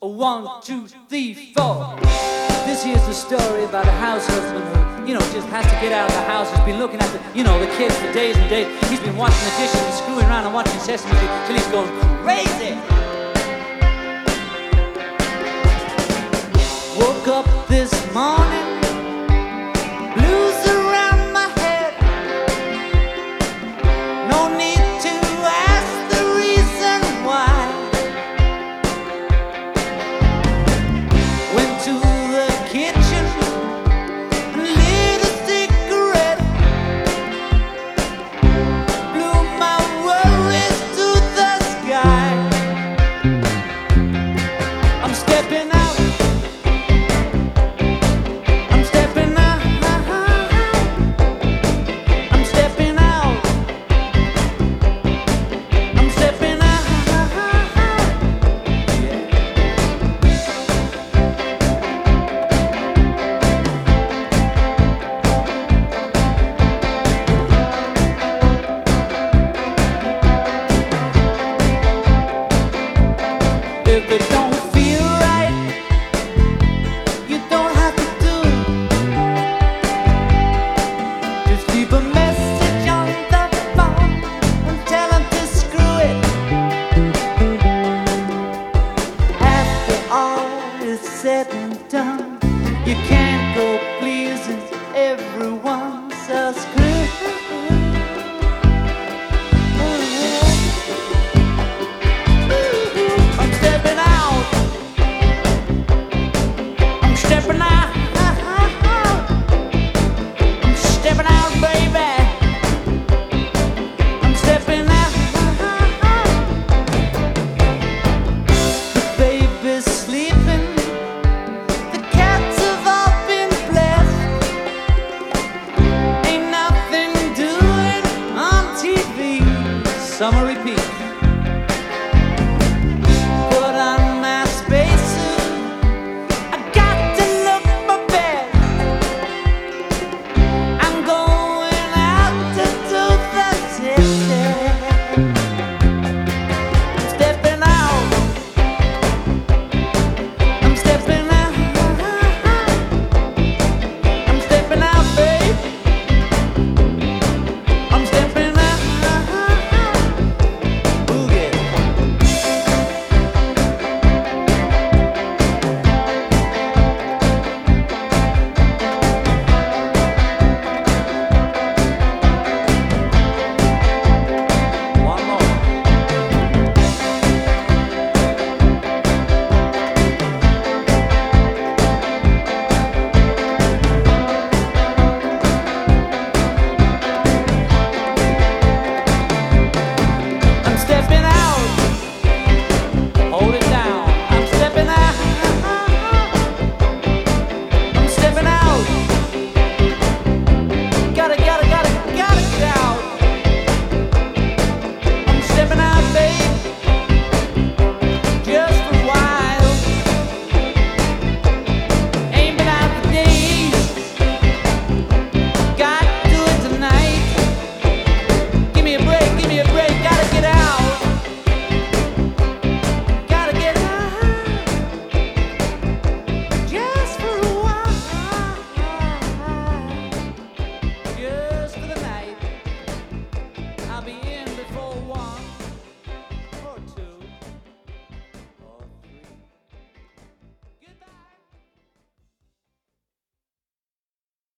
A 1, 2, 3, 4. This here's the story about a house husband who, just has to get out of the house. He's been looking at the kids for days and days. He's been washing the dishes and screwing around and watching Sesame Street till he's going crazy. Woke up this morning, blues around my head. No need to ask the reason why. Went to the kitchen and lit a cigarette. Blew my worries to the sky. I'm stepping out. If it don't feel right, you don't have to do it. Just leave a message on the phone and tell them to screw it. After all is said and done, you can't go pleasing everyone.